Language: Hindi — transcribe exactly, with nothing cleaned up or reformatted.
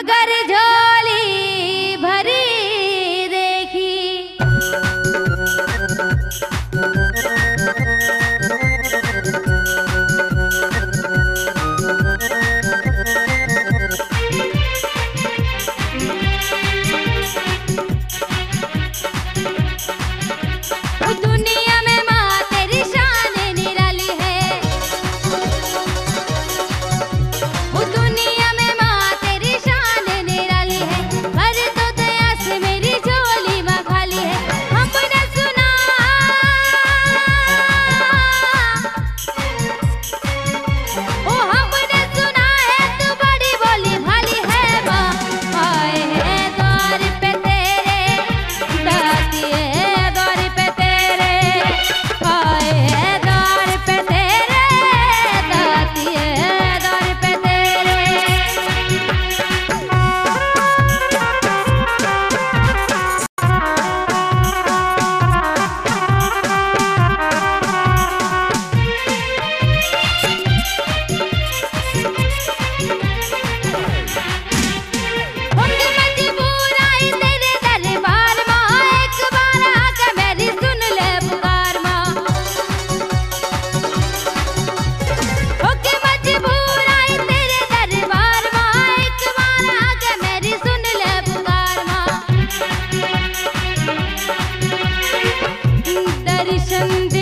मगर झोली भरी देखी। दुनिया में माँ तेरी शान निराली है, वो दुनिया में माँ तेरी शान निराली है। भर तो दया से मेरी झोली माँ खाली है। हमने सुना ओ हमने सुना है तू बड़ी बोली भाली है माँ। आए हैं द्वार पे तेरे, दाती है द्वार पे तेरे। आए हैं द्वार पे तेरे, दाती है द्वार पे तेरे। होके मजबूर आई तेरे दरबार माँ, एक बार आके मेरी सुन ले पुकार माँ। होके मजबूर आई तेरे दरबार माँ, एक बार आके मेरी सुन ले पुकार माँ। दर्शन